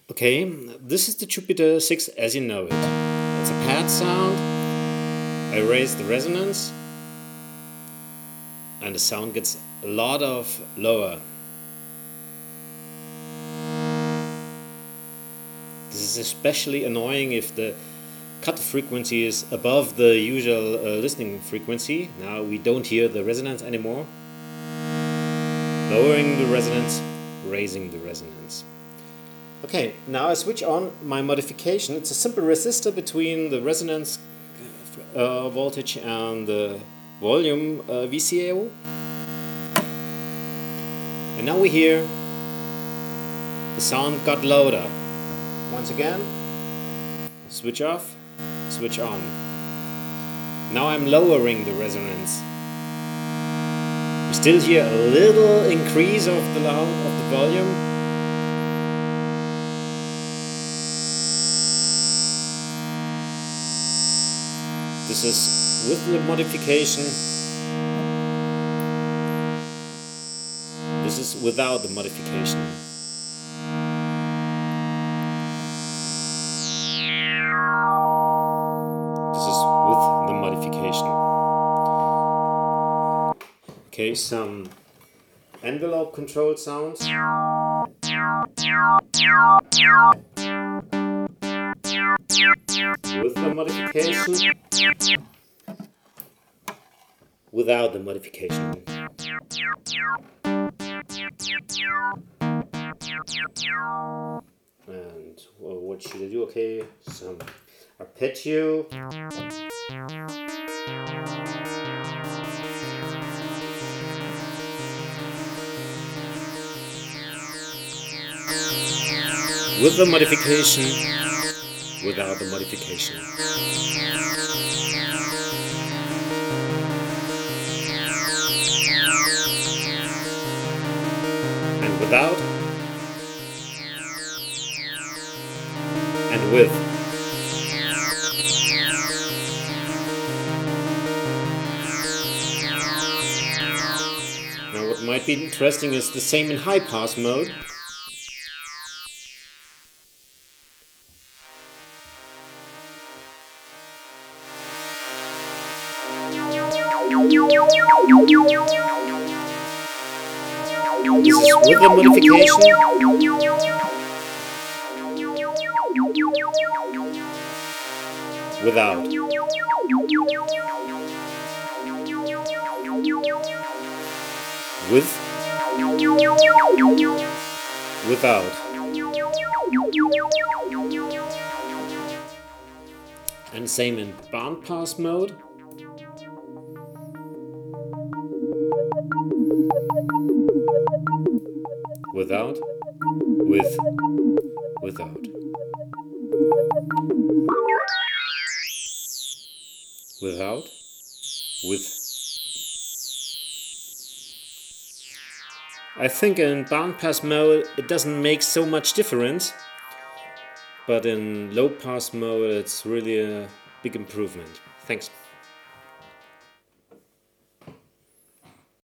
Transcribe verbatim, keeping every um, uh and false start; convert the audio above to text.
Okay, this is the Jupiter six as you know it. It's a pad sound. I raise the resonance and the sound gets a lot of lower. This is especially annoying if the cut frequency is above the usual uh, listening frequency. Now we don't hear the resonance anymore. Lowering the resonance, raising the resonance. Okay, now I switch on my modification. It's a simple resistor between the resonance uh, voltage and the volume uh, V C A O. And now we hear the sound got louder. Once again, switch off, switch on. Now I'm lowering the resonance. We still hear a little increase of the loud of the volume. This is with the modification. This is without the modification. This is with the modification. Okay, some envelope control sounds. With the modification. Without the modification. And well, what should I do? Okay, some arpeggio. With the modification, without the modification. And without, and with. Now what might be interesting is the same in high pass mode. This is with the modification. Without. With. Without. And same in bandpass mode. Without, with, without. Without, with. I think in bandpass mode it doesn't make so much difference, but in low pass mode it's really a big improvement. Thanks.